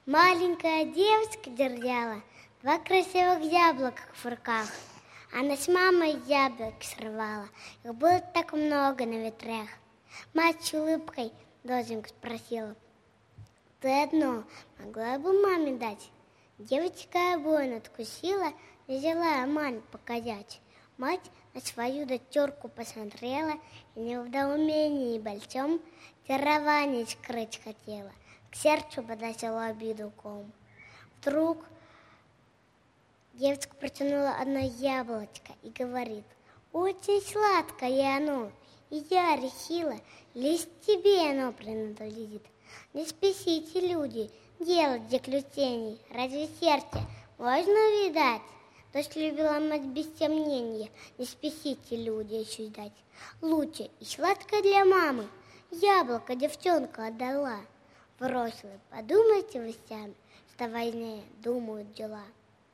Маленькая девочка держала 2 красивых яблока в руках. Она с мамой яблок срывала, их было так много на ветрах. Мать с улыбкой доченьку спросила: ты одно могла бы маме дать? Девочка обоим откусила, взяла маме показать. Мать на свою дочурку посмотрела и не в недоумении большом дарование скрыть хотела. К сердцу подносила обиду ком. Вдруг девочка протянула одно яблочко и говорит: очень сладкое оно, и я решила, лишь тебе оно принадлежит. Не спешите, люди, делать заключений, разве сердце можно видать? Дочь любила мать без сомнения, не спешите, люди, еще ждать. Лучше и сладкое для мамы яблоко девчонка отдала. Взрослые, подумайте вы сами, что войне думают дела.